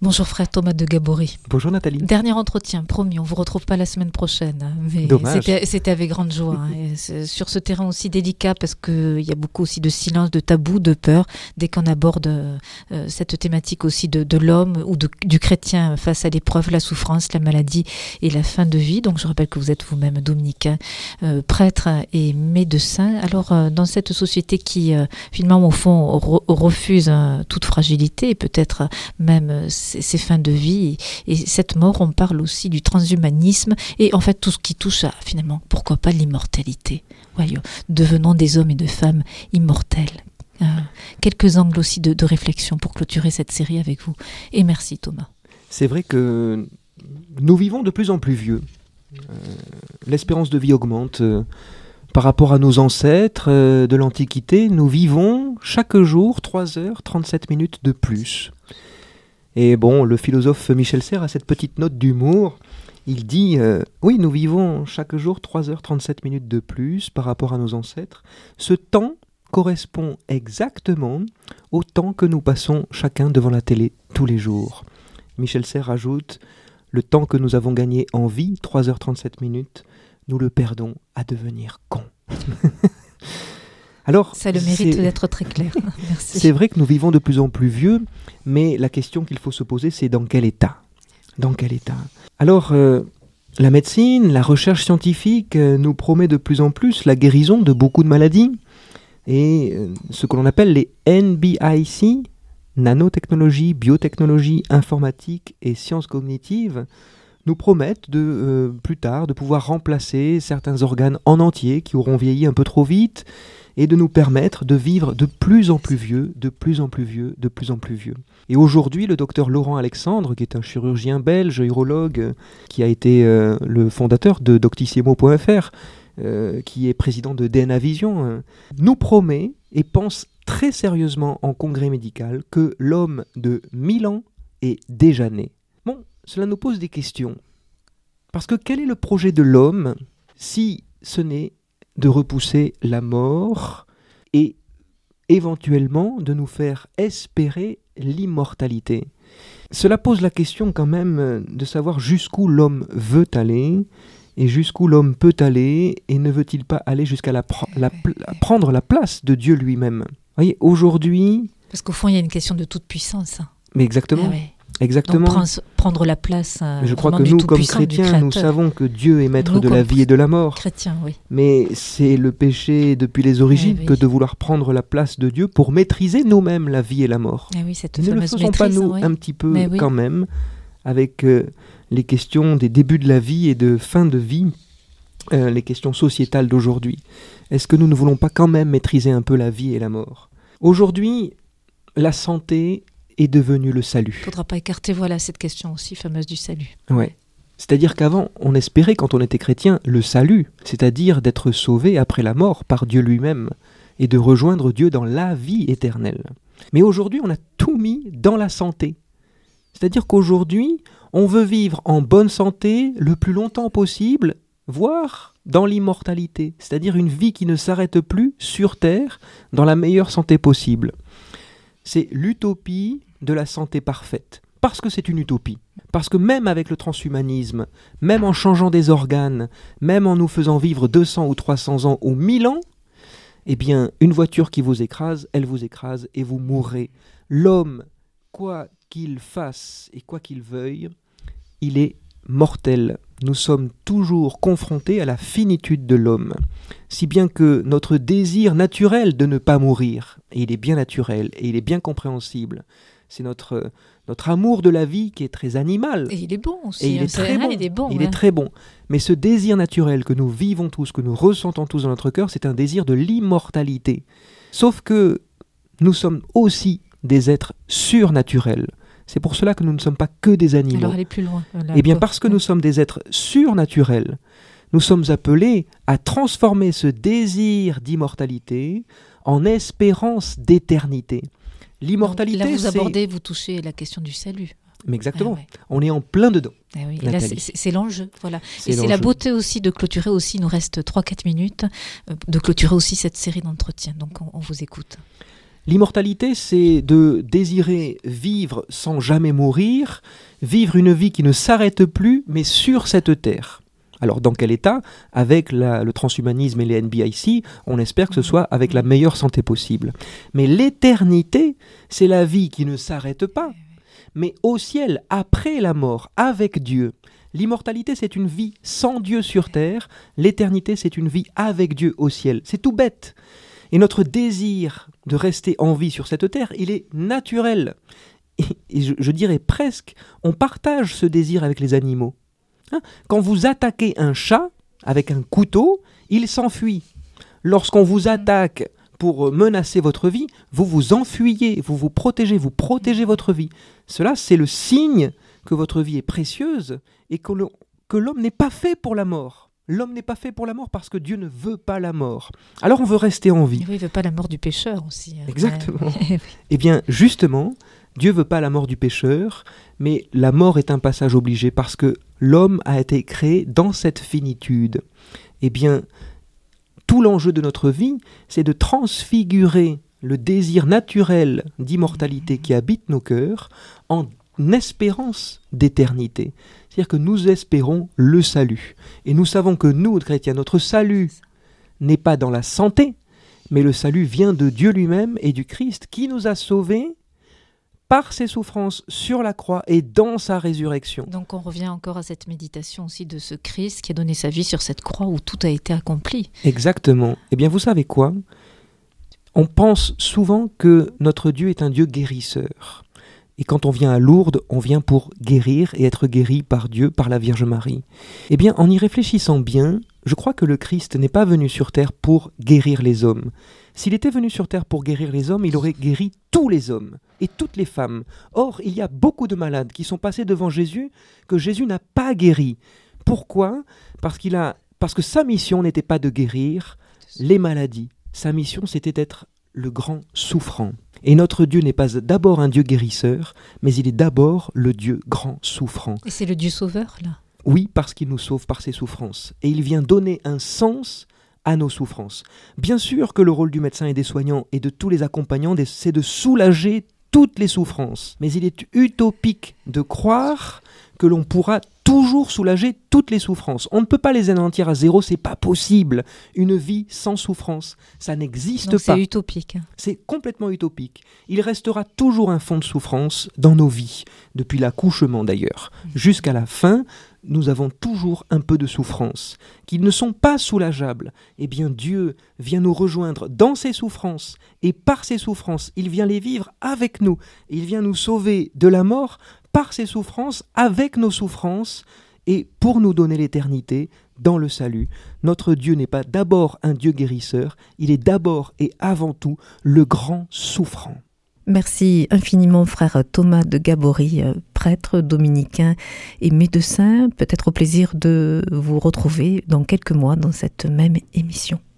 Bonjour frère Thomas de Gabory. Bonjour Nathalie. Dernier entretien, promis, on ne vous retrouve pas la semaine prochaine. Mais dommage. C'était avec grande joie. Et sur ce terrain aussi délicat, parce qu'il y a beaucoup aussi de silence, de tabou, de peur, dès qu'on aborde cette thématique aussi de l'homme ou du chrétien face à l'épreuve, la souffrance, la maladie et la fin de vie. Donc je rappelle que vous êtes vous-même dominicain, prêtre et médecin. Alors dans cette société qui finalement au fond refuse toute fragilité et peut-être même ces fins de vie et cette mort, on parle aussi du transhumanisme et en fait tout ce qui touche à finalement, pourquoi pas l'immortalité. Voyons, devenons des hommes et de femmes immortels. Quelques angles aussi de réflexion pour clôturer cette série avec vous. Et merci Thomas. C'est vrai que nous vivons de plus en plus vieux. L'espérance de vie augmente. Par rapport à nos ancêtres de l'Antiquité, nous vivons chaque jour 3h37 minutes de plus. Et bon, le philosophe Michel Serres a cette petite note d'humour. Il dit oui, nous vivons chaque jour 3h37 minutes de plus par rapport à nos ancêtres. Ce temps correspond exactement au temps que nous passons chacun devant la télé tous les jours. Michel Serres ajoute le temps que nous avons gagné en vie, 3h37 minutes, nous le perdons à devenir con. Alors, ça le mérite d'être très clair. Merci. C'est vrai que nous vivons de plus en plus vieux, mais la question qu'il faut se poser, c'est dans quel état ? Dans quel état ? Alors, la médecine, la recherche scientifique nous promet de plus en plus la guérison de beaucoup de maladies. Et ce que l'on appelle les NBIC, nanotechnologie, biotechnologie, informatique et sciences cognitives, nous promettent plus tard de pouvoir remplacer certains organes en entier qui auront vieilli un peu trop vite et de nous permettre de vivre de plus en plus vieux, de plus en plus vieux, de plus en plus vieux. Et aujourd'hui, le docteur Laurent Alexandre, qui est un chirurgien belge, urologue, qui a été le fondateur de Doctissimo.fr, qui est président de DNA Vision, nous promet et pense très sérieusement en congrès médical que l'homme de 1000 ans est déjà né. Bon, cela nous pose des questions. Parce que quel est le projet de l'homme si ce n'est de repousser la mort et éventuellement de nous faire espérer l'immortalité ? Cela pose la question quand même de savoir jusqu'où l'homme veut aller et jusqu'où l'homme peut aller et ne veut-il pas aller jusqu'à prendre la place de Dieu lui-même. Vous voyez, aujourd'hui... Parce qu'au fond, il y a une question de toute puissance. Mais exactement. Ah ouais. Exactement. Donc, prendre la place. Je crois que nous, comme chrétiens, nous savons que Dieu est maître de la vie et de la mort. Chrétiens, oui. Mais c'est le péché depuis les origines que de vouloir prendre la place de Dieu pour maîtriser nous-mêmes la vie et la mort. Oui, cette ne le faisons pas nous un petit peu quand même avec les questions des débuts de la vie et de fin de vie, les questions sociétales d'aujourd'hui. Est-ce que nous ne voulons pas quand même maîtriser un peu la vie et la mort ? Aujourd'hui, la santé est devenu le salut. Il ne faudra pas écarter cette question aussi fameuse du salut. Ouais. C'est-à-dire qu'avant, on espérait, quand on était chrétien, le salut, c'est-à-dire d'être sauvé après la mort par Dieu lui-même et de rejoindre Dieu dans la vie éternelle. Mais aujourd'hui, on a tout mis dans la santé. C'est-à-dire qu'aujourd'hui, on veut vivre en bonne santé le plus longtemps possible, voire dans l'immortalité, c'est-à-dire une vie qui ne s'arrête plus sur Terre dans la meilleure santé possible. C'est l'utopie de la santé parfaite. Parce que c'est une utopie. Parce que même avec le transhumanisme, même en changeant des organes, même en nous faisant vivre 200 ou 300 ans ou 1000 ans, eh bien, une voiture qui vous écrase, elle vous écrase et vous mourrez. L'homme, quoi qu'il fasse et quoi qu'il veuille, il est mortel. Nous sommes toujours confrontés à la finitude de l'homme, si bien que notre désir naturel de ne pas mourir, et il est bien naturel, et il est bien compréhensible, c'est notre amour de la vie qui est très animal. Et il est bon aussi. Et il est très bon. Il est très bon. Mais ce désir naturel que nous vivons tous, que nous ressentons tous dans notre cœur, c'est un désir de l'immortalité. Sauf que nous sommes aussi des êtres surnaturels. C'est pour cela que nous ne sommes pas que des animaux. Alors allez plus loin. Eh bien parce que nous sommes des êtres surnaturels, nous sommes appelés à transformer ce désir d'immortalité en espérance d'éternité. L'immortalité, donc, là, vous touchez la question du salut. Mais exactement, on est en plein dedans. Oui. Et là, c'est l'enjeu. Voilà. Et c'est la beauté aussi de clôturer aussi, il nous reste 3-4 minutes, de clôturer aussi cette série d'entretiens. Donc on vous écoute. L'immortalité, c'est de désirer vivre sans jamais mourir, vivre une vie qui ne s'arrête plus, mais sur cette terre. Alors, dans quel état? Avec le transhumanisme et les NBIC, on espère que ce soit avec la meilleure santé possible. Mais l'éternité, c'est la vie qui ne s'arrête pas, mais au ciel, après la mort, avec Dieu. L'immortalité, c'est une vie sans Dieu sur terre. L'éternité, c'est une vie avec Dieu au ciel. C'est tout bête. Et notre désir de rester en vie sur cette terre, il est naturel. Et je dirais presque, on partage ce désir avec les animaux. Quand vous attaquez un chat avec un couteau, il s'enfuit. Lorsqu'on vous attaque pour menacer votre vie, vous vous enfuyez, vous vous protégez votre vie. Cela, c'est le signe que votre vie est précieuse et que l'homme n'est pas fait pour la mort. L'homme n'est pas fait pour la mort parce que Dieu ne veut pas la mort. Alors on veut rester en vie. Oui, il ne veut pas la mort du pécheur aussi. Exactement. Eh bien, justement, Dieu ne veut pas la mort du pécheur, mais la mort est un passage obligé parce que l'homme a été créé dans cette finitude. Eh bien, tout l'enjeu de notre vie, c'est de transfigurer le désir naturel d'immortalité qui habite nos cœurs en espérance d'éternité. C'est-à-dire que nous espérons le salut. Et nous savons que nous, chrétiens, notre salut n'est pas dans la santé, mais le salut vient de Dieu lui-même et du Christ qui nous a sauvés par ses souffrances sur la croix et dans sa résurrection. Donc on revient encore à cette méditation aussi de ce Christ qui a donné sa vie sur cette croix où tout a été accompli. Exactement. Eh bien, vous savez quoi? On pense souvent que notre Dieu est un Dieu guérisseur. Et quand on vient à Lourdes, on vient pour guérir et être guéri par Dieu, par la Vierge Marie. Eh bien, en y réfléchissant bien, je crois que le Christ n'est pas venu sur terre pour guérir les hommes. S'il était venu sur terre pour guérir les hommes, il aurait guéri tous les hommes et toutes les femmes. Or, il y a beaucoup de malades qui sont passés devant Jésus que Jésus n'a pas guéri. Pourquoi ? Parce que sa mission n'était pas de guérir les maladies. Sa mission, c'était d'être le grand souffrant. Et notre Dieu n'est pas d'abord un Dieu guérisseur, mais il est d'abord le Dieu grand souffrant. Et c'est le Dieu sauveur, là ? Oui, parce qu'il nous sauve par ses souffrances. Et il vient donner un sens à nos souffrances. Bien sûr que le rôle du médecin et des soignants et de tous les accompagnants, c'est de soulager toutes les souffrances. Mais il est utopique de croire que l'on pourra toujours soulager toutes les souffrances. On ne peut pas les anéantir à zéro, c'est pas possible. Une vie sans souffrance, ça n'existe pas. C'est utopique. C'est complètement utopique. Il restera toujours un fond de souffrance dans nos vies, depuis l'accouchement d'ailleurs. Jusqu'à la fin, nous avons toujours un peu de souffrance, qui ne sont pas soulageables. Eh bien, Dieu vient nous rejoindre dans ces souffrances, et par ces souffrances, il vient les vivre avec nous. Il vient nous sauver de la mort par ses souffrances, avec nos souffrances, et pour nous donner l'éternité dans le salut. Notre Dieu n'est pas d'abord un Dieu guérisseur, il est d'abord et avant tout le grand souffrant. Merci infiniment, frère Thomas de Gabory, prêtre dominicain et médecin. Peut-être au plaisir de vous retrouver dans quelques mois dans cette même émission.